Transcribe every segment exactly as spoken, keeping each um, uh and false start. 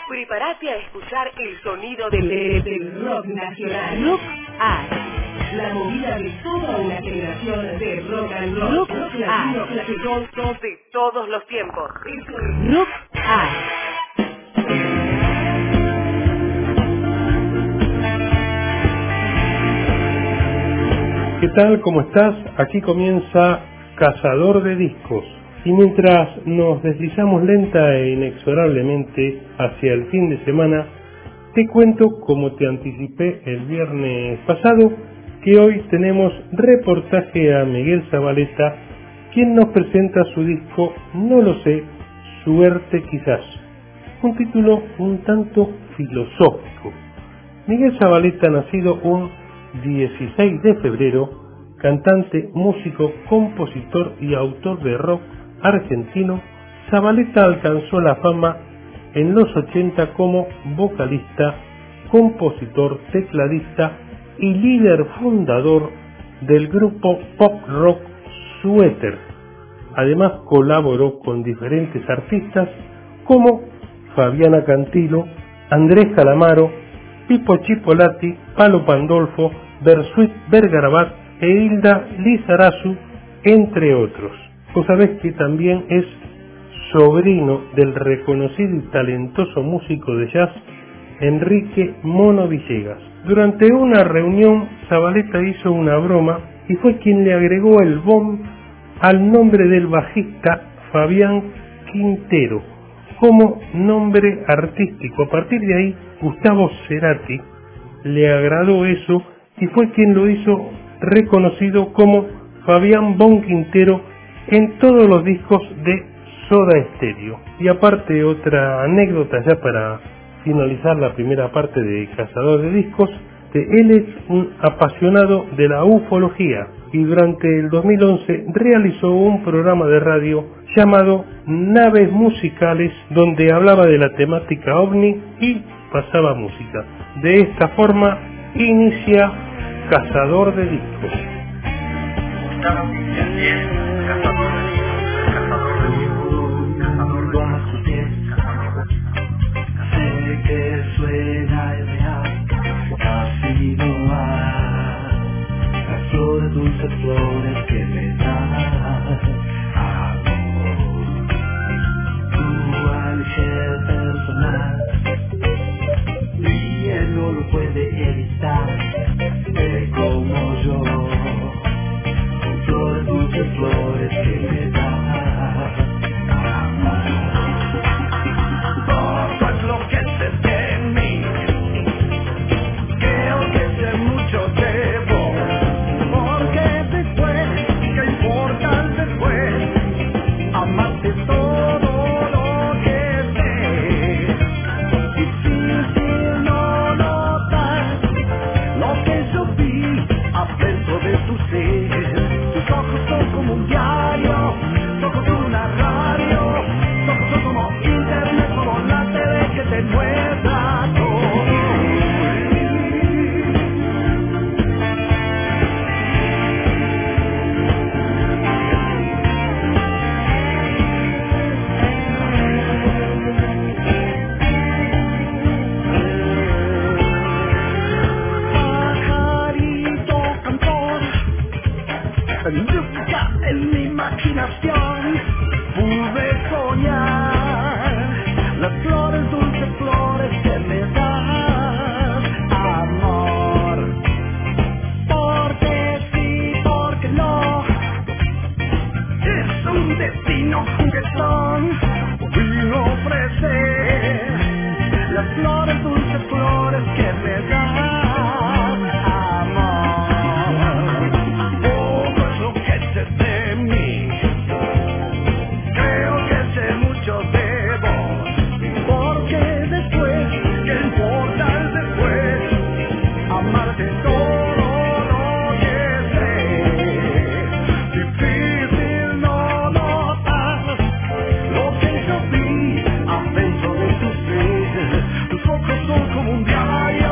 Prepárate a escuchar el sonido del, del rock nacional. Rock Art. La movida de toda una generación de rock and roll. Rock Rock Art. latino clásico de todos los tiempos. Eso es Rock Art. ¿Qué tal? ¿Cómo estás? Aquí comienza Cazador de Discos. Y mientras nos deslizamos lenta e inexorablemente hacia el fin de semana, te cuento, como te anticipé el viernes pasado, que hoy tenemos reportaje a Miguel Zavaleta, quien nos presenta su disco No lo sé, Suerte quizás. Un título un tanto filosófico. Miguel Zavaleta, nacido un dieciséis de febrero, cantante, músico, compositor y autor de rock argentino, Zavaleta alcanzó la fama en los ochenta como vocalista, compositor, tecladista y líder fundador del grupo pop rock Suéter. Además colaboró con diferentes artistas como Fabiana Cantilo, Andrés Calamaro, Pipo Chipolati, Palo Pandolfo, Bersuit Vergarabat e Hilda Lizarazu, entre otros. Vos sabés que también es sobrino del reconocido y talentoso músico de jazz Enrique Mono Villegas. Durante una reunión, Zavaleta hizo una broma y fue quien le agregó el bom al nombre del bajista Fabián Quintero como nombre artístico. A partir de ahí, Gustavo Cerati le agradó eso y fue quien lo hizo reconocido como Fabián Bon Quintero en todos los discos de Soda Stereo. Y aparte, otra anécdota ya para finalizar la primera parte de Cazador de Discos, que él es un apasionado de la ufología y durante el dos mil once realizó un programa de radio llamado Naves Musicales, donde hablaba de la temática ovni y pasaba música. De esta forma inicia Cazador de Discos. Cazador de Discos, Cazador de Discos, Cazador de Discos. Sé que suena irreal, casi no hay las flores, dulces flores que me dan amor. Tu ángel personal, y él no lo puede evitar, él como yo. Flores, dulces flores que me dan amor. Todo es lo que sé de mí. Creo que sé mucho de vos. Porque después, ¿qué importa después? Amaste todo lo que sé. Difícil no notar lo que yo vi adentro de tu ser. Tus ojos son como un diario, tus ojos son una radio, tus ojos son como internet, como la T V que te muestra todo. Pajarito cantor, nunca en mi imaginación pude soñar las flores, dulces flores que me dan amor. Porque sí, porque no, es un destino juguetón. Vino a ofrecer las flores, dulces flores que me dan amor. Todo es lo que sé de mí. Creo que sé mucho de vos. Porque después, ¿qué importa el después? Amarte todo lo que sé. Difícil no notar lo que yo vi adentro de tu ser. Tus ojos son como un diario.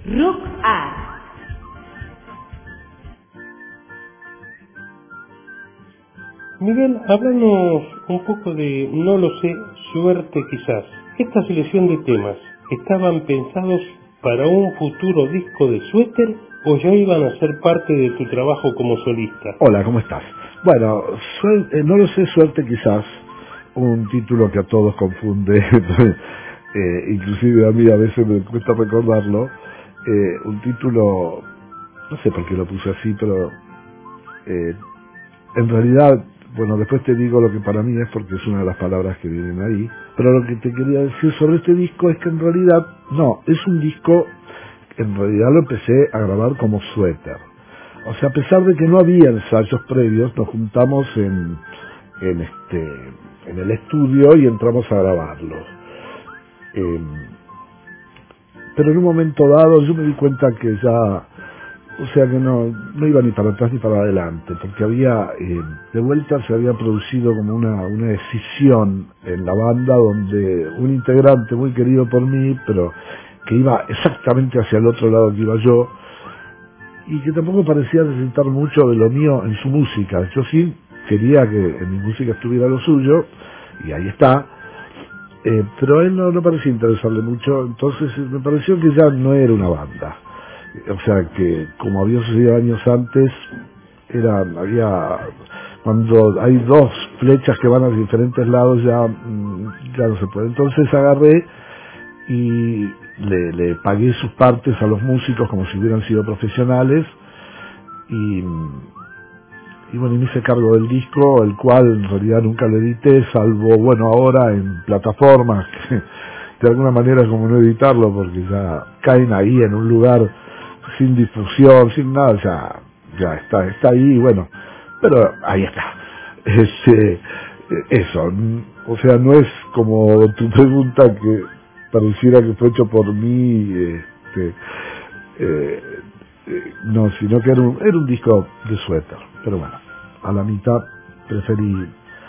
Rock Art. Miguel, háblanos un poco de No lo sé, suerte quizás. Esta selección de temas, ¿estaban pensados para un futuro disco de Suéter o ya iban a ser parte de tu trabajo como solista? Hola, ¿cómo estás? Bueno, suel- eh, No lo sé, suerte quizás, un título que a todos confunde, eh, inclusive a mí a veces me cuesta recordarlo, eh, un título, no sé por qué lo puse así, pero eh, en realidad, bueno, después te digo lo que para mí es porque es una de las palabras que vienen ahí, pero lo que te quería decir sobre este disco es que en realidad, no, es un disco, en realidad lo empecé a grabar como Suéter. O sea, a pesar de que no había ensayos previos, nos juntamos en, en este, en el estudio y entramos a grabarlo. Eh, pero en un momento dado yo me di cuenta que ya, o sea que no, no iba ni para atrás ni para adelante, porque había, eh, de vuelta se había producido como una, una escisión en la banda donde un integrante muy querido por mí, pero que iba exactamente hacia el otro lado que iba yo, y que tampoco parecía necesitar mucho de lo mío en su música. Yo sí quería que en mi música estuviera lo suyo, y ahí está, eh, pero a él no, no parecía interesarle mucho, entonces me pareció que ya no era una banda. O sea que, como había sucedido años antes, era, había, cuando hay dos flechas que van a diferentes lados, ya, ya no se puede. Entonces agarré y le, le pagué sus partes a los músicos como si hubieran sido profesionales, y, y bueno, y me hice cargo del disco, el cual en realidad nunca lo edité, salvo, bueno, ahora en plataformas, que de alguna manera es como no editarlo, porque ya caen ahí en un lugar sin difusión, sin nada, ya, ya está, está ahí, bueno, pero ahí está. Este, eso, o sea, no es como tu pregunta que pareciera que fue hecho por mí, este, eh, eh, no, sino que era un, era un disco de Suéter, pero bueno, a la mitad preferí,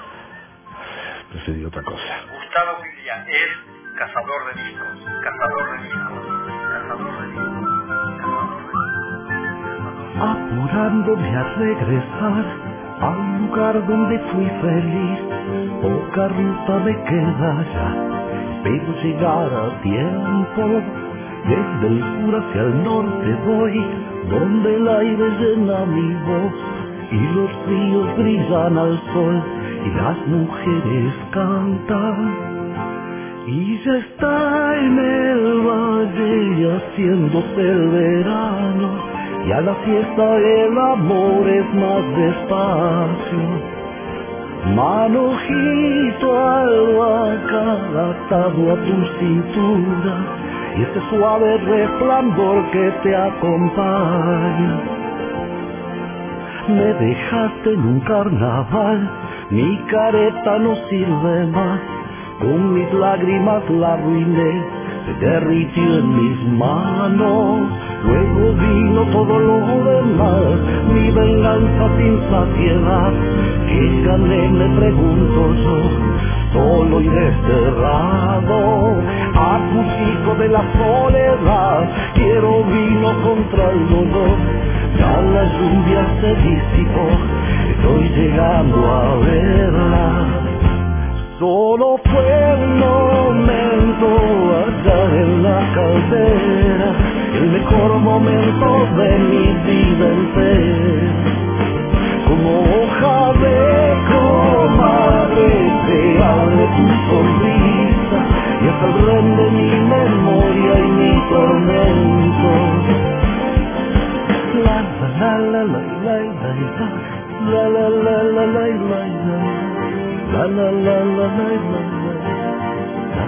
preferí otra cosa. Gustavo Villa es cazador de discos, cazador de discos, cazador de discos, cazador de discos. Apurándome a regresar al lugar donde fui feliz, poca ruta me queda ya, pero llegar a tiempo. Desde el sur hacia el norte voy, donde el aire llena mi voz y los ríos brillan al sol y las mujeres cantan. Y ya está en el valle haciéndose el verano, y a la fiesta el amor es más despacio. Manojito albahaca atado a tu cintura, y ese suave resplandor que te acompaña. Me dejaste en un carnaval, mi careta no sirve más, con mis lágrimas la arruiné, se derritió en mis manos. Luego vino todo lo demás, mi venganza sin saciedad, que gané me pregunto yo, solo y desterrado, acústico de la soledad, quiero vino contra el dolor, ya la lluvia se disipó, estoy llegando a verla. Solo fue un momento allá en la caldera, el mejor momento de mi vida entera. Como hoja de comadre te hable tu sonrisa, y hasta el ren de mi memoria y mi tormento. La la la la la la la la la la la la la. La la la la la la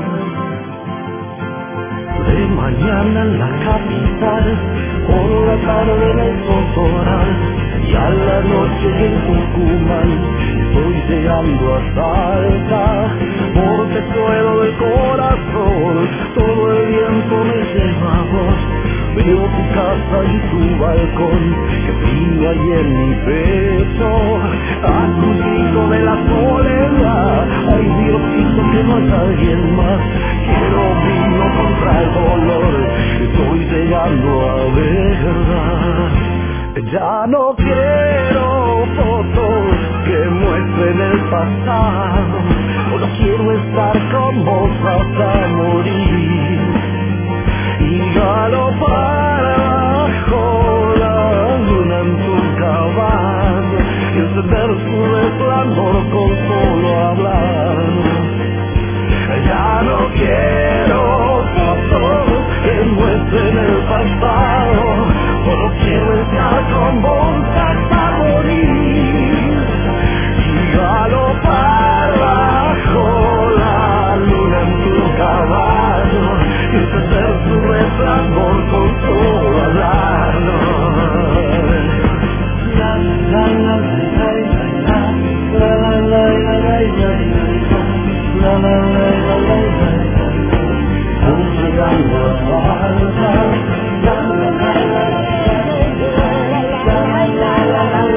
la. De mañana en la capital, por la tarde en el Totoral, y a la noche en Tucumán, estoy llegando a Salta, porque suelo del corazón, todo el viento me lleva a vos. Veo tu casa y tu balcón, que frío hay en mi pecho, acústico de la soledad, ay Diosito que no hay alguien más, quiero vino contra el dolor, estoy llegando Ya no quiero fotos que muestren el pasado, solo quiero estar con vos hasta morir y galopar bajo la luna en tu caballo y encender su resplandor con solo hablar. Ya no quiero fotos que muestren el pasado, solo quiero estar con vos hasta morir y galopar bajo la luna en tu caballo y encender su resplandor con solo hablar. La la la la la la la la la la la la la la la. Llegando a falta, la la la la la la la la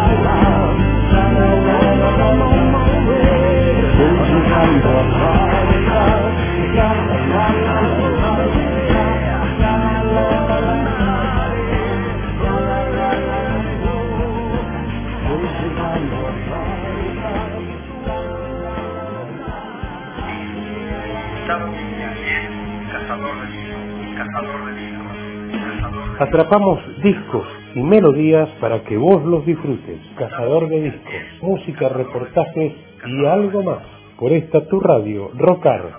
Atrapamos discos y melodías para que vos los disfrutes. Cazador de discos, música, reportajes y algo más. Por esta tu radio, Rocar.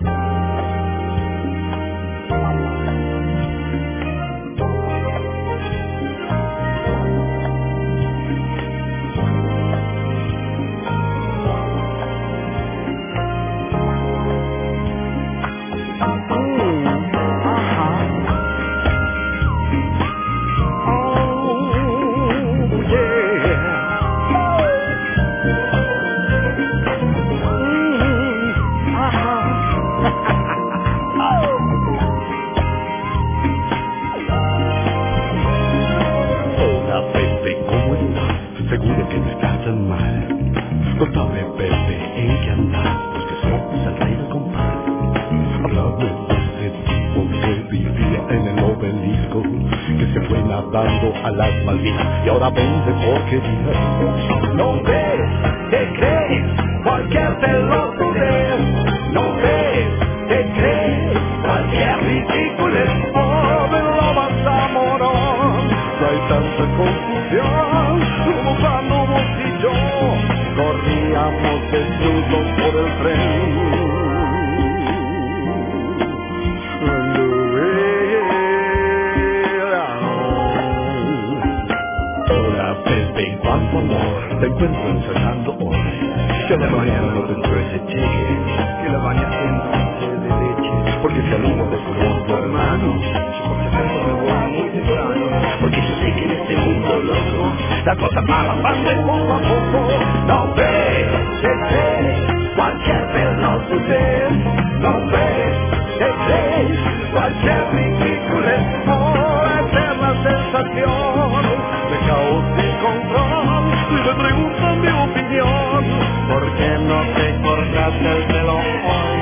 a las Malvinas y ahora vende porquería. No ves, te crees, cualquier pelotudez. No ves, te crees, cualquier ridiculez. Pobre Loba Zamorón, no hay tanta confusión como cuando vos y yo corríamos desnudos por el tren. Te encuentro ensayando hoy. Que le bañando dentro de ese cheque, que le baña haciendo dulce de leche. Porque si alumno de color tu hermano, porque se me voy muy temprano. Porque yo sé que en este mundo loco la cosa va avanzando poco a poco. No ves, te crees, cualquier pelotudez. No ves, te crees, cualquier ridiculez. Por eterna sensación de caos y control. Si me preguntan mi opinión, ¿por qué no te cortaste el pelo hoy?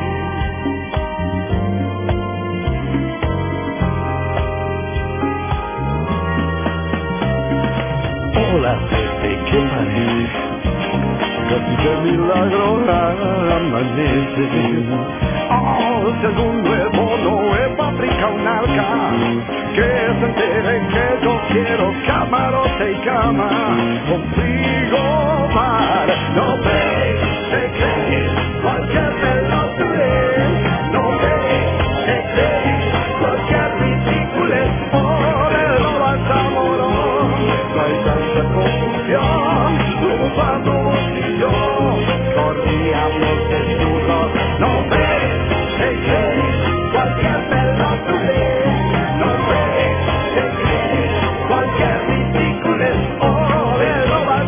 Hola, Pepe, ¿qué parece? Casi de milagro amanece. Oh, si algún nuevo no es paprika un arca, que se entere que yo quiero camarote y cama con frigobar. No ves, te crees, cualquier pelotudez. No ves, te crees, cualquier ridiculez. Por el Loba Zamorón no hay tanta confusión como cuando vos y yo corríamos desnudos. No ves, te crees, cualquier pelotudez. No ves, te crees, cualquier ridiculez. Oh, el Loba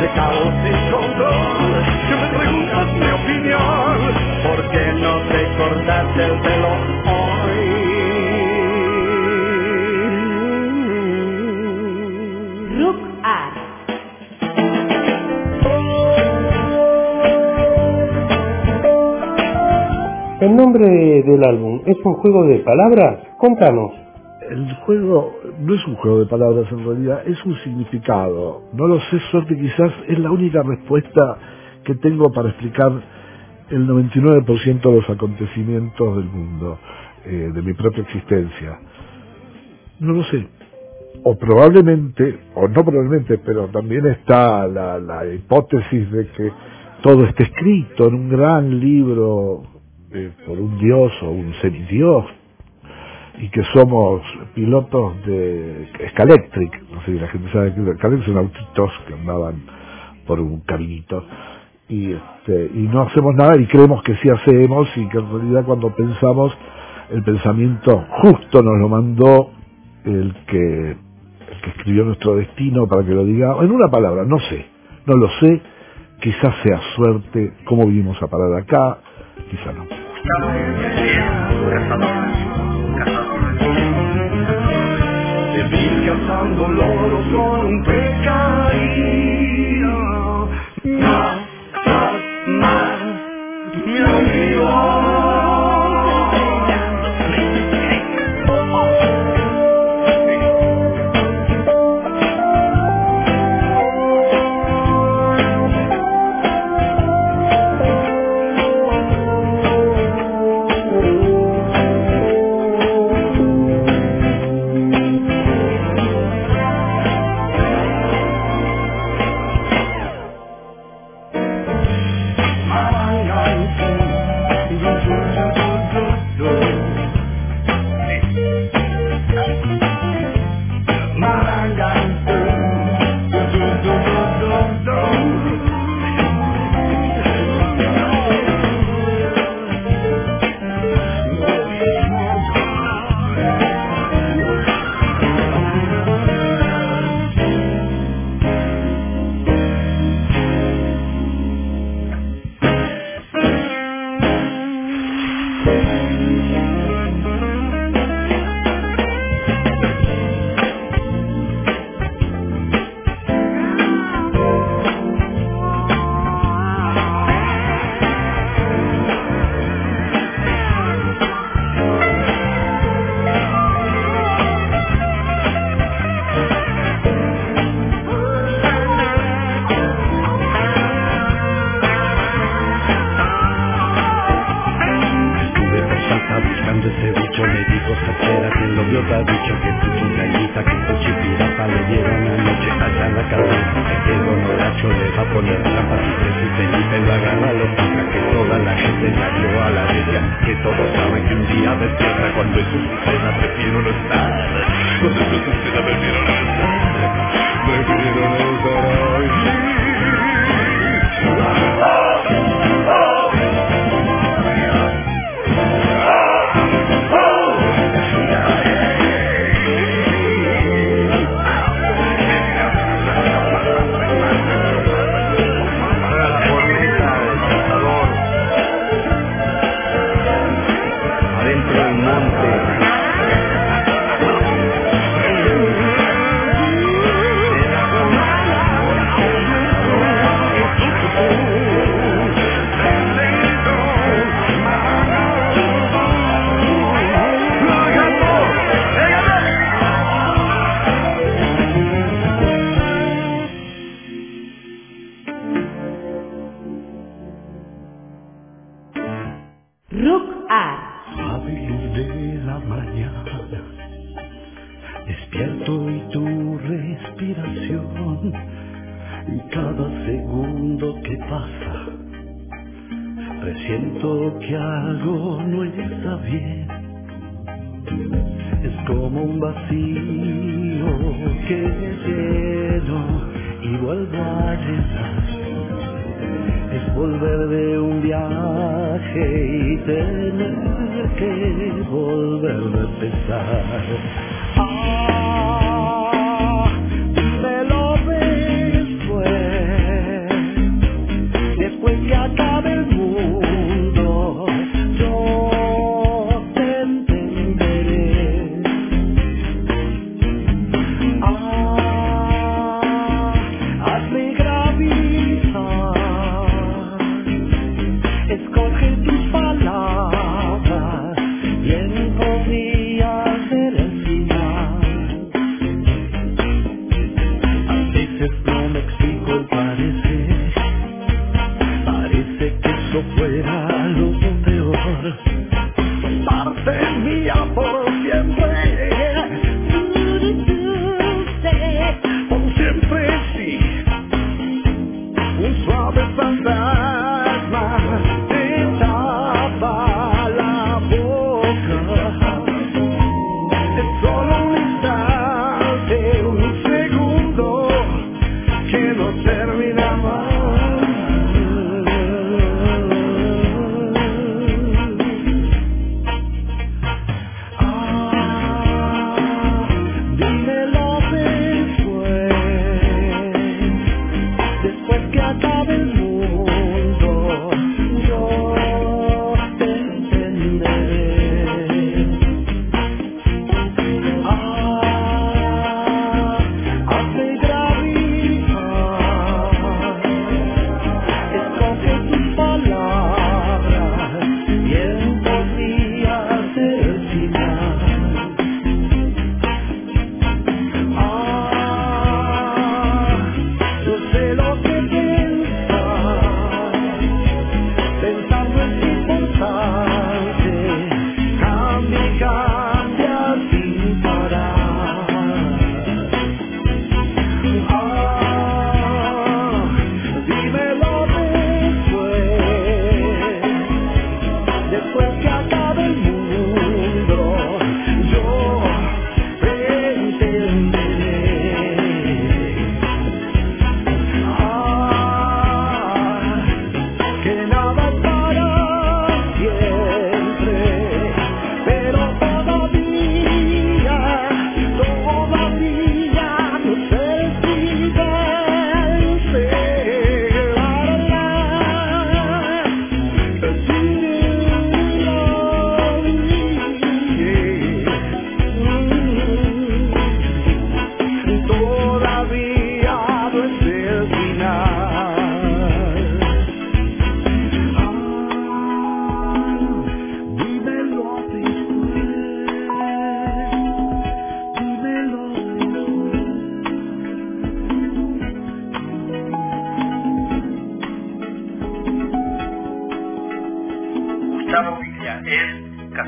caos sin control, que me preguntas mi opinión, ¿por qué no te cortaste el pelo hoy? Rock Art. ¿El nombre del álbum es un juego de palabras? Contanos. El juego no es un juego de palabras en realidad, es un significado. No lo sé, suerte quizás es la única respuesta que tengo para explicar el noventa y nueve por ciento de los acontecimientos del mundo, eh, de mi propia existencia. No lo sé. O probablemente, o no probablemente, pero también está la, la hipótesis de que todo esté escrito en un gran libro eh, por un dios o un semidios, y que somos pilotos de Scalectric, no sé si la gente sabe que Scalectric son autitos que andaban por un caminito, y este y no hacemos nada y creemos que sí hacemos, y que en realidad cuando pensamos, el pensamiento justo nos lo mandó el que, el que escribió nuestro destino para que lo diga, en una palabra, no sé, no lo sé, quizás sea suerte, cómo vinimos a parar acá, quizá no. Te vi cazando loros con un pescadillo. Más, más, más, mi amigo. Ah, me lo ves, pues.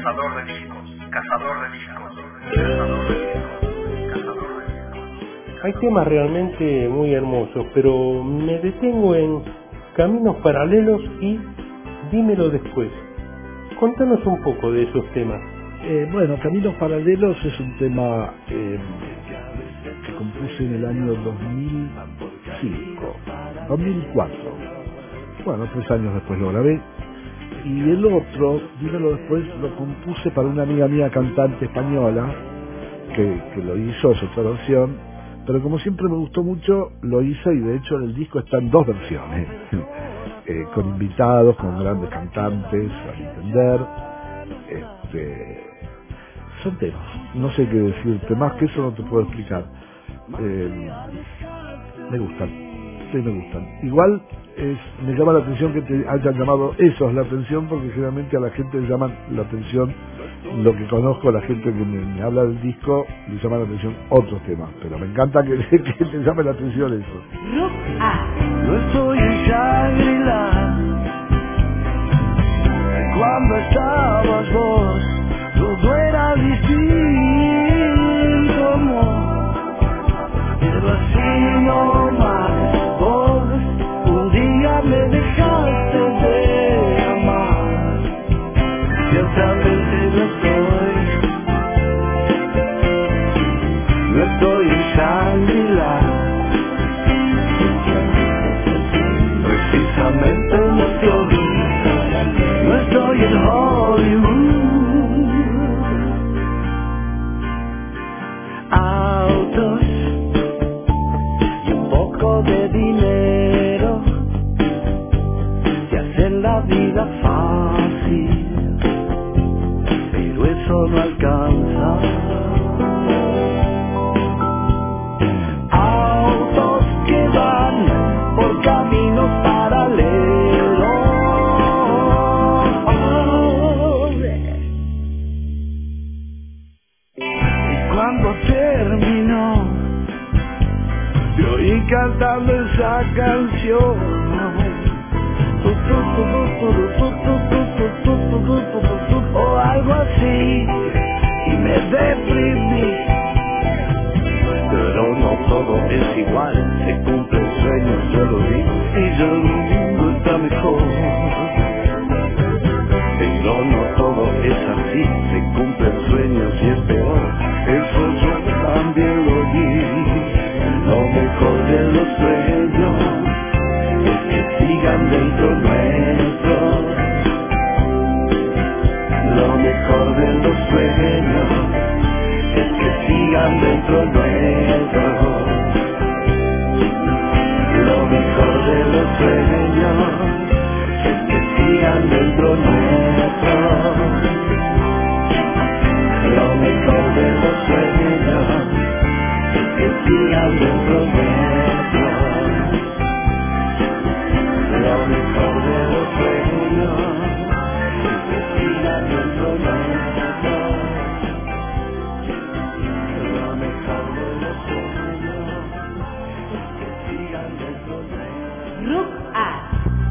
Cazador de discos, cazador de discos, cazador de discos, cazador de discos. Hay temas realmente muy hermosos, pero me detengo en Caminos Paralelos y Dímelo Después. Contanos un poco de esos temas. Eh, bueno, Caminos Paralelos es un tema eh, que compuse en el año dos mil cinco, dos mil cuatro. Bueno, tres años después lo grabé. Y el otro, Dímelo Después, lo compuse para una amiga mía cantante española que, que lo hizo, es otra versión, pero como siempre me gustó mucho, lo hice y de hecho en el disco están dos versiones, eh, con invitados, con grandes cantantes, a mi entender. Este, son temas, no sé qué decirte, más que eso no te puedo explicar. Eh, me gustan, sí me gustan. Igual es, me llama la atención que te hayan llamado esos la atención, porque generalmente a la gente le llaman la atención, lo que conozco, la gente que me, me habla del disco, le llama la atención otros temas, pero me encanta que, que te llame la atención eso. Rock A. No estoy en Shangri-La. Cuando estabas vos, todo era distinto, amor. Pero así no más, vos un día me dejaste de amar. Ciertamente no estoy, no estoy en Shangri-La. Precisamente no estoy, no estoy en Hollywood. Autos y un poco de dinero te hacen la vida fácil, pero eso no alcanza. Autos que van por caminos paralelos. Y cuando terminó, te oí cantando esa canción. O algo así, y me deprimí. Pero no todo es igual, se cumplen sueños, yo lo digo, y ya el mundo está mejor. Pero no todo es así, se cumplen sueños y es peor, eso yo también lo vi. Lo mejor de los sueños es que sigan dentro nuestro. Lo mejor de los sueños es que sigan dentro nuestro. Lo mejor de los sueños es que sigan dentro nuestro. Lo mejor de los sueños es que sigan dentro nuestro. Lo mejor de los sueños es que sigan dentro nuestro. Lo mejor de los sueños es que sigan dentro nuestro. Rock A.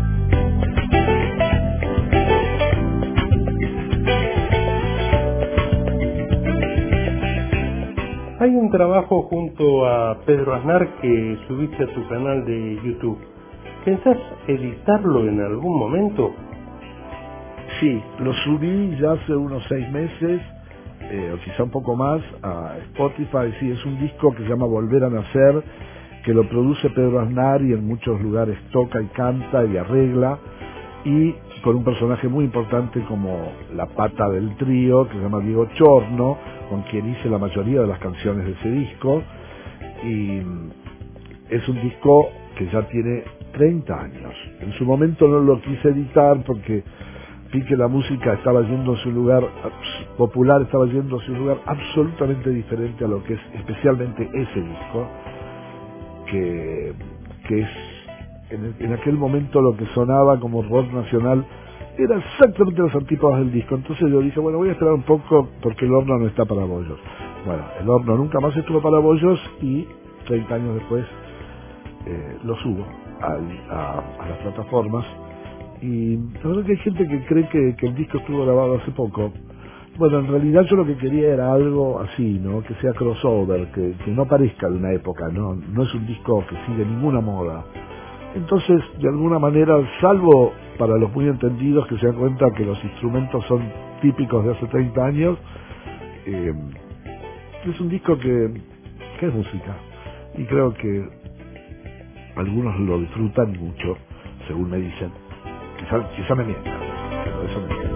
Hay un trabajo junto a Pedro Aznar que subiste a tu canal de YouTube. ¿Pensás editarlo en algún momento? Sí, lo subí ya hace unos seis meses, eh, o quizá un poco más, a Spotify. Sí, es un disco que se llama Volver a Nacer, que lo produce Pedro Aznar y en muchos lugares toca y canta y arregla, y con un personaje muy importante como la pata del trío, que se llama Diego Chorno, con quien hice la mayoría de las canciones de ese disco. Y es un disco que ya tiene treinta años. En su momento no lo quise editar porque vi que la música estaba yendo a un lugar popular, estaba yendo a un lugar absolutamente diferente a lo que es especialmente ese disco, que, que es en, en aquel momento lo que sonaba como rock nacional era exactamente los antípodas del disco. Entonces yo dije, bueno, voy a esperar un poco porque el horno no está para bollos. Bueno, el horno nunca más estuvo para bollos y treinta años después eh, lo subo a, a, a las plataformas. Y la verdad que hay gente que cree que, que el disco estuvo grabado hace poco. Bueno, en realidad yo lo que quería era algo así, ¿no? Que sea crossover, que, que no parezca de una época, ¿no? No es un disco que sigue ninguna moda. Entonces, de alguna manera, salvo para los muy entendidos que se dan cuenta que los instrumentos son típicos de hace treinta años, eh, es un disco que, que es música. Y creo que algunos lo disfrutan mucho, según me dicen. Quizá, quizá me mientan, pero eso me mientan.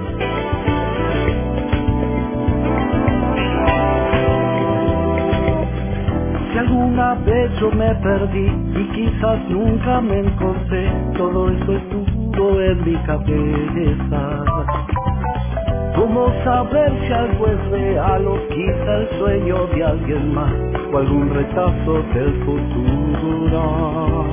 Si alguna vez yo me perdí y quizás nunca me encontré, todo esto estuvo en mi cabeza. ¿Cómo saber si algo es real o quizá el sueño de alguien más o algún retazo del futuro?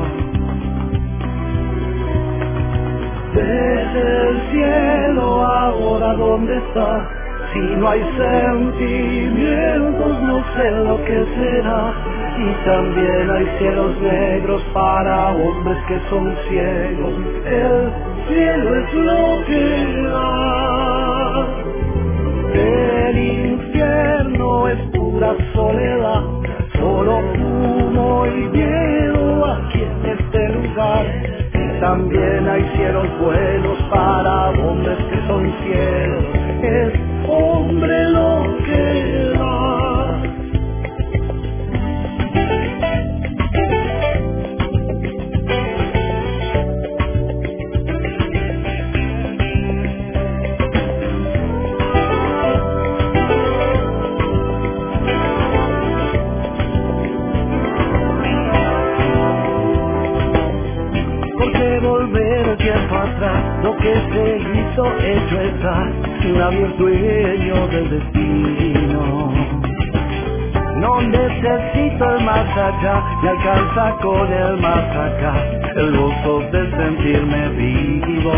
Desde el cielo ahora ¿dónde está? Si no hay sentimientos no sé lo que será. Y también hay cielos negros para hombres que son ciegos. El cielo es lo que da. El infierno es pura soledad, solo humo y miedo aquí en este lugar. Y también hay cielos buenos para hombres que son ciegos. Es hombre lo que da. ¿Por qué volver el tiempo atrás? Lo que se hizo hecho está. Nadie es dueño del destino. No necesito el más allá, me alcanza con el más acá, el gozo de sentirme vivo.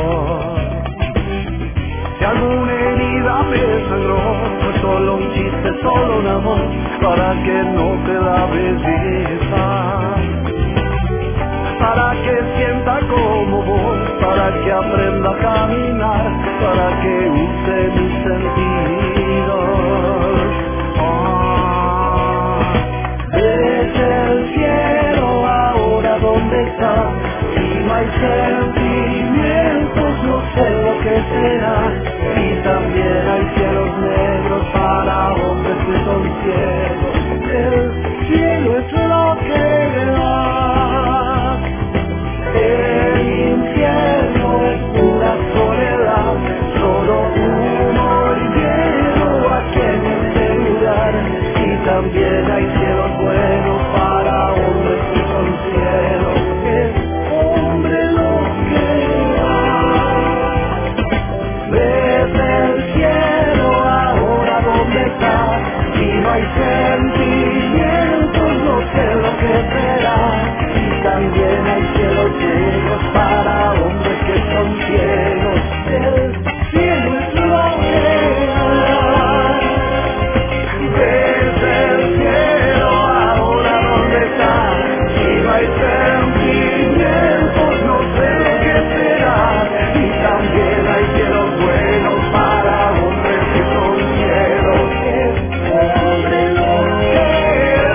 Si alguna herida me sangró, fue solo un chiste, solo un amor, para que no te la belleza. Para que sienta como vos, para que aprenda a caminar, para que use mis sentidos. Ah, desde el cielo ahora ¿dónde está? Si no hay sentimientos no sé lo que será. Y también hay cielos negros para hombres que son ciegos. El cielo es lo que da. El infierno es pura soledad, solo humo y miedo aquí en este lugar. Y también hay cielos buenos para hombres que son cielos. Es hombre lo que da. Desde el cielo ahora ¿dónde está? Si no hay sentimientos no sé lo que será. También hay cielos negros para hombres que son ciegos. El cielo es lo que da. Desde el cielo ahora ¿dónde está? Si no hay sentimientos no sé lo que será. Y también hay cielos buenos para hombres que son ciegos. Es hombre lo que da.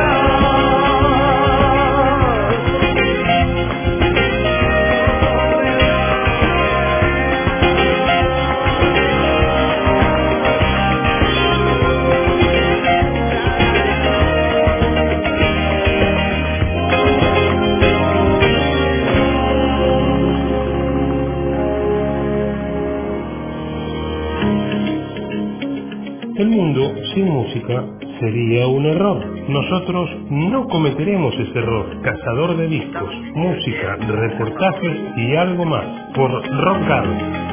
El mundo sin música sería un error. Nosotros no cometeremos ese error. Cazador de discos, música, reportajes y algo más. Por Rock Garden.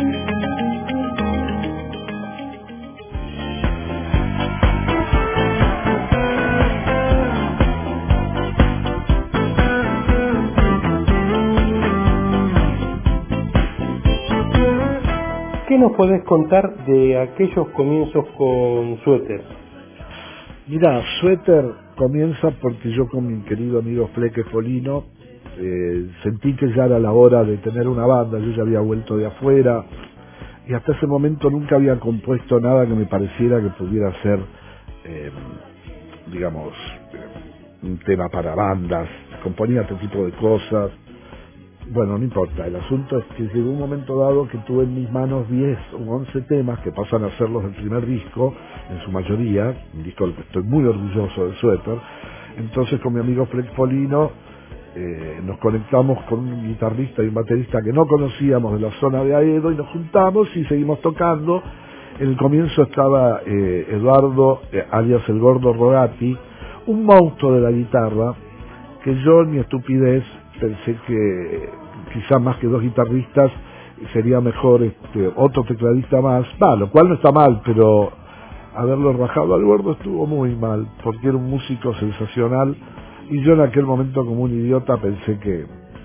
¿Qué nos podés contar de aquellos comienzos con Suéter? Mira, Suéter comienza porque yo con mi querido amigo Fleque Folino eh, sentí que ya era la hora de tener una banda. Yo ya había vuelto de afuera, y hasta ese momento nunca había compuesto nada que me pareciera que pudiera ser, eh, digamos, eh, un tema para bandas. Componía este tipo de cosas. Bueno, no importa, el asunto es que llegó un momento dado que tuve en mis manos diez o once temas que pasan a ser los del primer disco, en su mayoría, un disco del que estoy muy orgulloso del Suéter. Entonces con mi amigo Flex Polino eh, nos conectamos con un guitarrista y un baterista que no conocíamos de la zona de Aedo y nos juntamos y seguimos tocando. En el comienzo estaba eh, Eduardo, eh, alias el Gordo Rogati, un monstruo de la guitarra, que yo en mi estupidez pensé que quizá más que dos guitarristas sería mejor este, otro tecladista más, va, lo cual no está mal, pero haberlo rajado al Gordo estuvo muy mal, porque era un músico sensacional, y yo en aquel momento como un idiota pensé que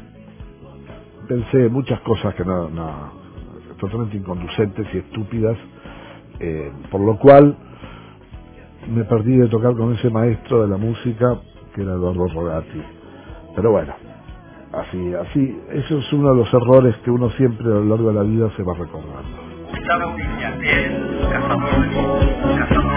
pensé muchas cosas que no, no totalmente inconducentes y estúpidas, eh, por lo cual me perdí de tocar con ese maestro de la música que era Eduardo Rogati. Pero bueno, así, así, eso es uno de los errores que uno siempre a lo largo de la vida se va recordando. Gustavo Viña, el cazador de discos, cazador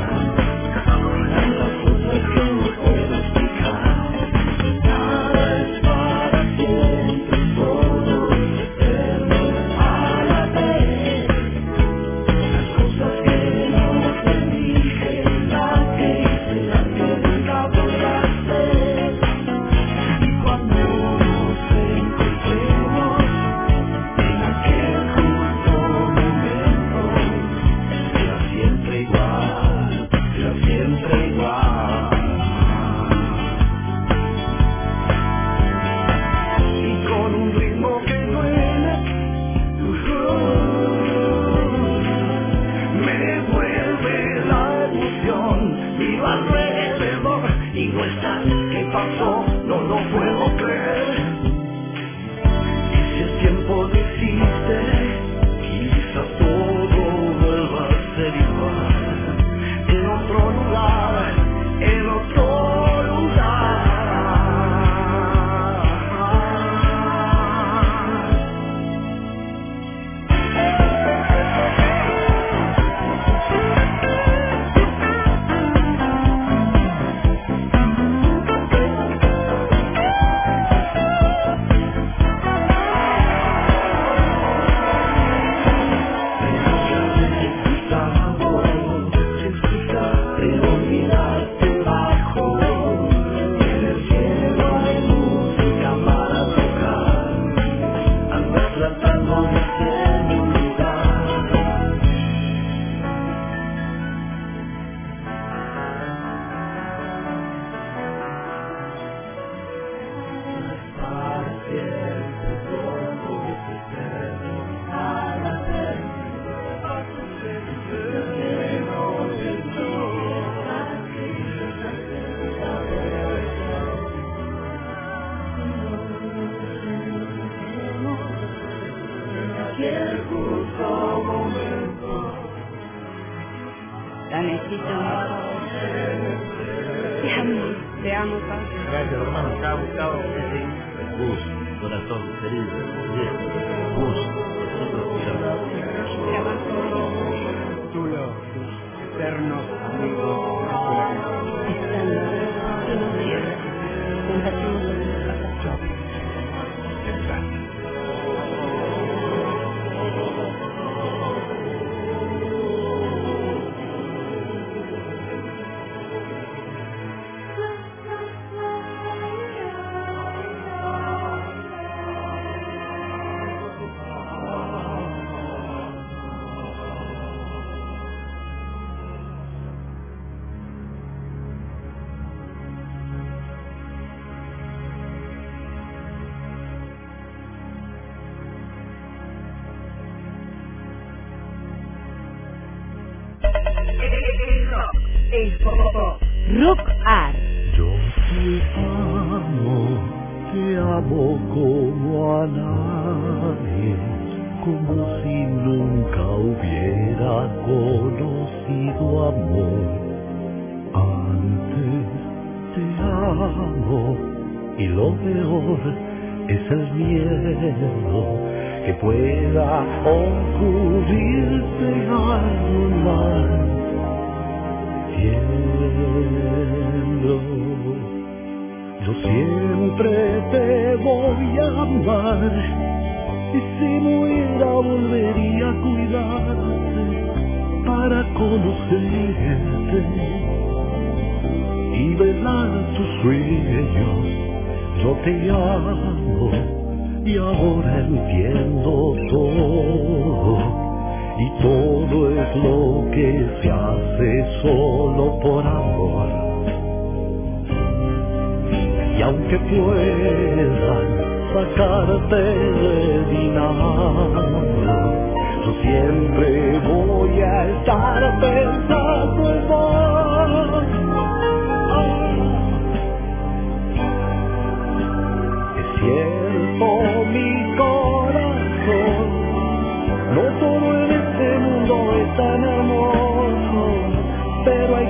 Es Rock Art. Yo te amo, te amo como a nadie, como si nunca hubiera conocido amor. Antes te amo y lo peor es el miedo que pueda ocurrirte algo mal. Cielo, yo siempre te voy a amar, y si muriera volvería a cuidarte para conocerte y velar tus sueños. Yo te amo y ahora entiendo todo, y todo es lo que se hace solo por amor. Y aunque puedan sacarte de dinero, yo siempre voy a estar pensando en vos. Es cierto, mi corazón, no todo en este mundo es tan hermoso, pero hay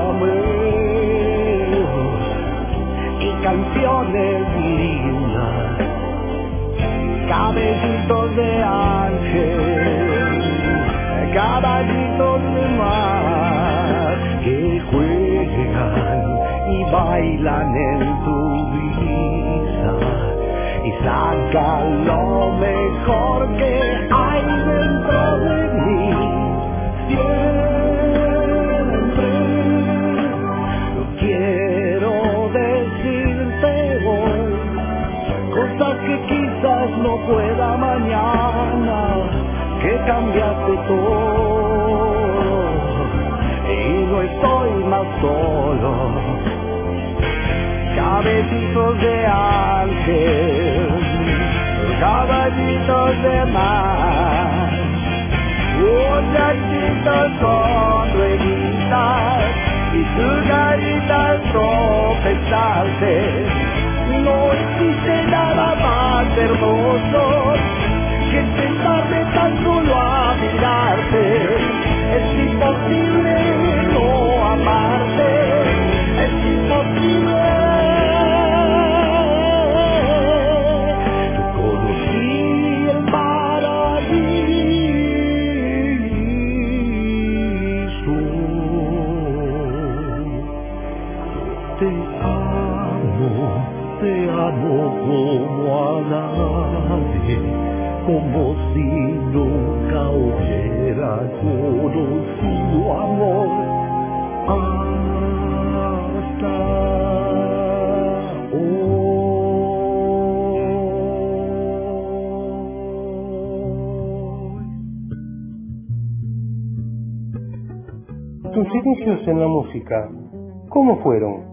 caramelos y canciones lindas, caballitos de ángel, caballitos de mar, que juegan y bailan en tu vida y sacan lo mejor que hay dentro de mí. Siempre quiero decirte hoy cosas que quizás no pueda mañana, que cambiaste todo y no estoy más solo. Cabecitos de ángel, caballitos de mar, muchachitos con rueditas y sus caritas tropezarse. No existe nada más hermoso que sentarme tan solo a mirarte. Es imposible no amarte, es imposible. Conocí el paraíso. Te amo, te amo como a nadie, como si nunca hubiera conocido amor hasta hoy. Tus inicios en la música, ¿cómo fueron?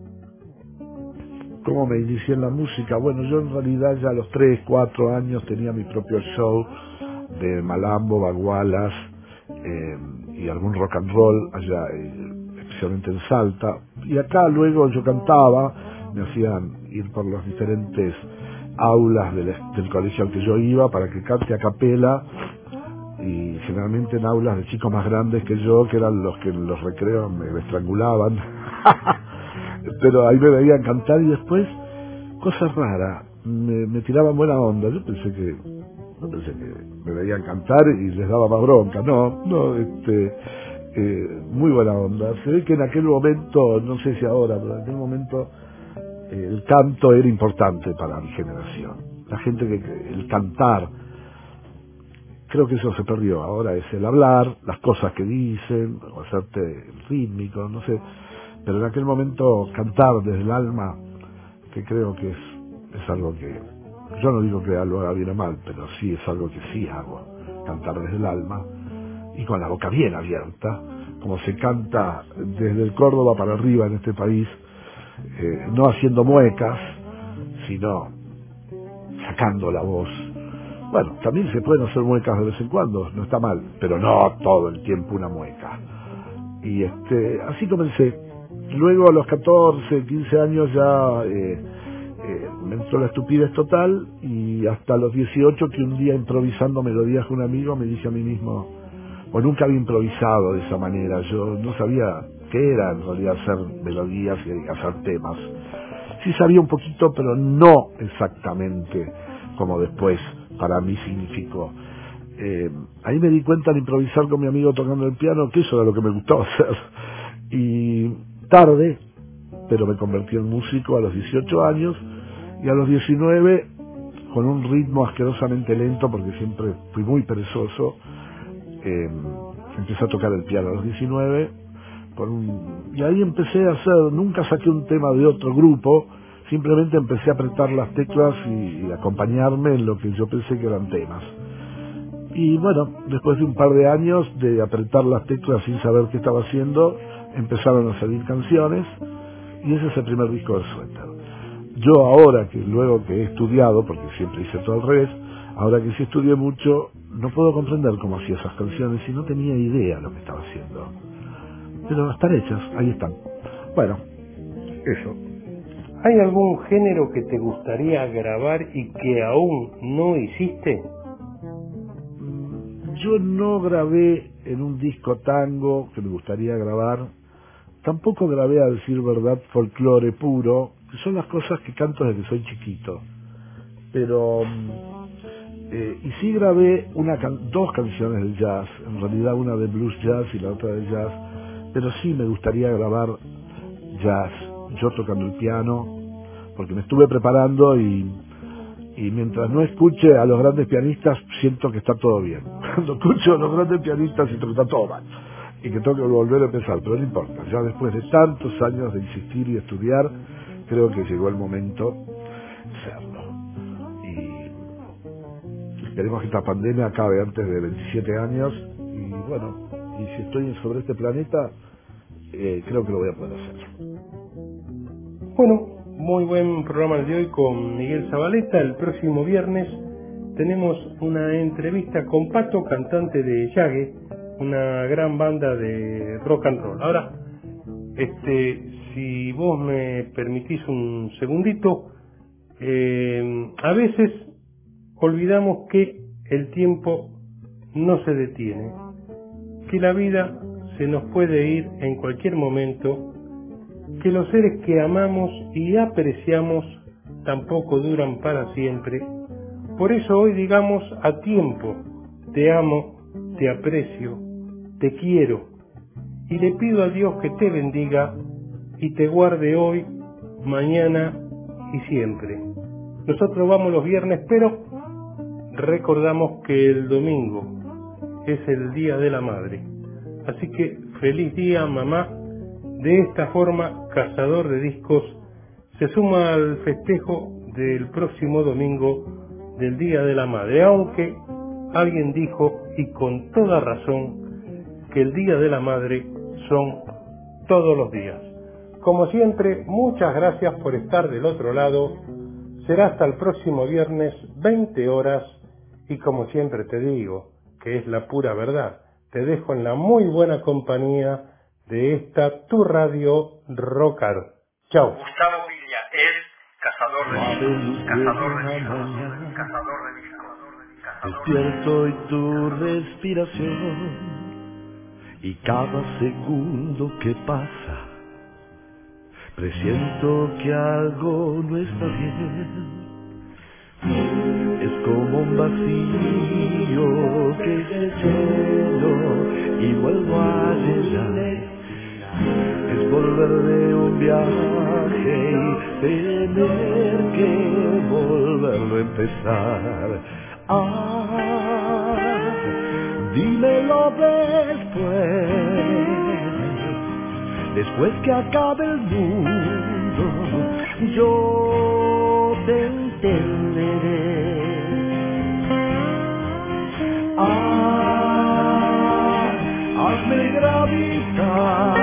¿Cómo me inicié en la música? Bueno, yo en realidad ya a los tres, cuatro años tenía mi propio show de malambo, bagualas eh, y algún rock and roll allá, eh, especialmente en Salta. Y acá luego yo cantaba, me hacían ir por los diferentes aulas del, del colegio al que yo iba para que cante a capela, y generalmente en aulas de chicos más grandes que yo, que eran los que en los recreos me estrangulaban. Pero ahí me veían cantar y después, cosas raras, me, me tiraban buena onda. Yo pensé que, no pensé que me veían cantar y les daba más bronca, no, no, este, eh, muy buena onda. Se ve que en aquel momento, no sé si ahora, pero en aquel momento eh, el canto era importante para mi generación. La gente que, el cantar, creo que eso se perdió. Ahora es el hablar, las cosas que dicen, o hacerte rítmico, no sé. Pero en aquel momento cantar desde el alma, que creo que es, es algo que, yo no digo que lo haga bien o mal, pero sí es algo que sí hago, cantar desde el alma, y con la boca bien abierta, como se canta desde el Córdoba para arriba en este país, eh, no haciendo muecas, sino sacando la voz. Bueno, también se pueden hacer muecas de vez en cuando, no está mal, pero no todo el tiempo una mueca. Y este, así comencé. Luego a los catorce, quince años ya eh, eh, me entró la estupidez total, y hasta los dieciocho, que un día improvisando melodías con un amigo me dije a mí mismo, o nunca había improvisado de esa manera, yo no sabía qué era en realidad hacer melodías y hacer temas. Sí sabía un poquito, pero no exactamente como después para mí significó. Eh, ahí me di cuenta al improvisar con mi amigo tocando el piano que eso era lo que me gustaba hacer. Y tarde, pero me convertí en músico a los dieciocho años, y a los diecinueve, con un ritmo asquerosamente lento, porque siempre fui muy perezoso, eh, empecé a tocar el piano a los diecinueve, con un, y ahí empecé a hacer, nunca saqué un tema de otro grupo, simplemente empecé a apretar las teclas y, y acompañarme en lo que yo pensé que eran temas. Y bueno, después de un par de años de apretar las teclas sin saber qué estaba haciendo, empezaron a salir canciones, y ese es el primer disco de Sweater. Yo ahora, que luego que he estudiado, porque siempre hice todo al revés, ahora que sí estudié mucho, no puedo comprender cómo hacía esas canciones y no tenía idea de lo que estaba haciendo. Pero están hechas, ahí están. Bueno, eso. ¿Hay algún género que te gustaría grabar y que aún no hiciste? Yo no grabé en un disco tango que me gustaría grabar. Tampoco grabé, a decir verdad, folclore puro, que son las cosas que canto desde que soy chiquito. Pero, eh, y sí grabé una can dos canciones de jazz, en realidad una de blues jazz y la otra de jazz, pero sí me gustaría grabar jazz, yo tocando el piano, porque me estuve preparando y, y mientras no escuche a los grandes pianistas, siento que está todo bien. Cuando escucho a los grandes pianistas, siento que está todo mal y que tengo que volver a empezar, pero no importa, ya después de tantos años de insistir y estudiar, creo que llegó el momento de hacerlo. Y esperemos que esta pandemia acabe antes de veintisiete años, y bueno, y si estoy sobre este planeta, eh, creo que lo voy a poder hacer. Bueno, muy buen programa el de hoy con Miguel Zabaleta. El próximo viernes tenemos una entrevista con Pato, cantante de Yague, una gran banda de rock and roll. Ahora, este, si vos me permitís un segundito, eh, a veces olvidamos que el tiempo no se detiene, que la vida se nos puede ir en cualquier momento, que los seres que amamos y apreciamos tampoco duran para siempre. Por eso hoy digamos a tiempo: te amo, te aprecio, te quiero, y le pido a Dios que te bendiga y te guarde hoy, mañana y siempre. Nosotros vamos los viernes, pero recordamos que el domingo es el Día de la Madre. Así que feliz día, mamá. De esta forma, Cazador de Discos se suma al festejo del próximo domingo del Día de la Madre, aunque alguien dijo, y con toda razón, que el Día de la Madre son todos los días. Como siempre, muchas gracias por estar del otro lado. Será hasta el próximo viernes, veinte horas, y como siempre te digo, que es la pura verdad, te dejo en la muy buena compañía de esta tu radio Rockar. Chao. Gustavo Villa es cazador de discos, cazador de discos, cazador de discos. Despierto y tu respiración, y cada segundo que pasa presiento que algo no está bien. Es como un vacío que se lleno y vuelvo a llenar. Es volver de un viaje y tener que volverlo a empezar. Ah, dímelo después, después que acabe el mundo, yo te entenderé. Ah, hazme gravitar,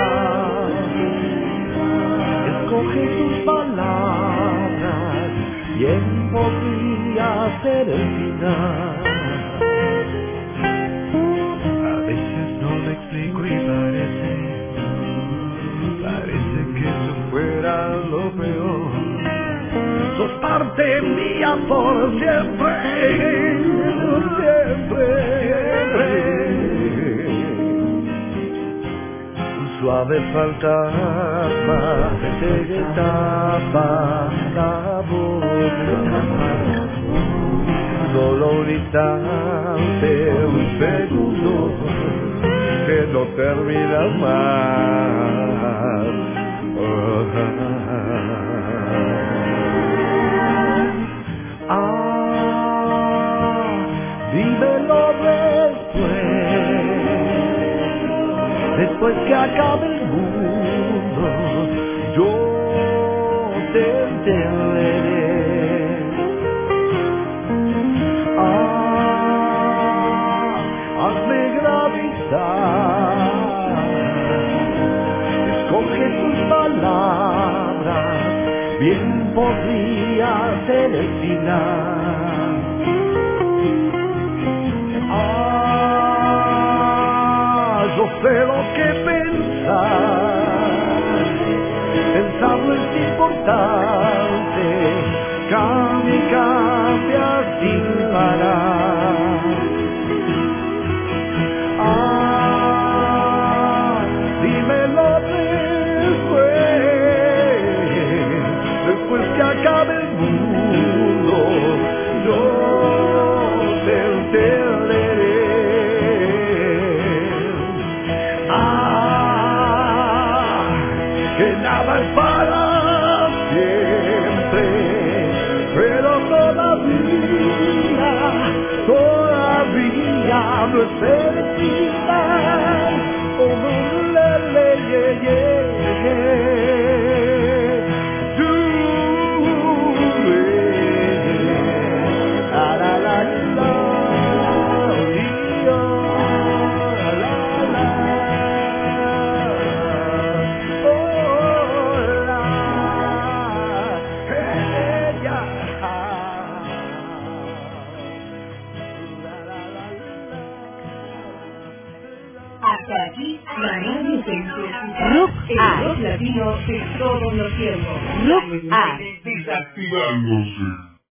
escoge tus palabras, bien podría ser el final. A veces no me explico y parece, parece que eso fuera lo peor. Sos parte mía por siempre, siempre. Suave fantasma te tapa la boca. solo un instante, un segundo que no termina más. Oh, ah, ah, dímelo después, después que acabe el mundo, yo te entenderé. Escoge tus palabras, bien podría ser el final. Ah, yo sé lo que pensar, pensarlo es importante, cambia y cambia sin parar. Ah, dímelo después, después que acabe el mundo, yo te entenderé. Ah, que nada es para siempre, pero todavía, todavía no es el final. Oh, le, le, ye, ye, ye. Do, eh. La, la, la, la, di, oh, la, la. Oh, la, eh, ya. Hasta aquí la radio que hizo Rock el rock latino de todos los tiempos. Rock Art. Desactivándose.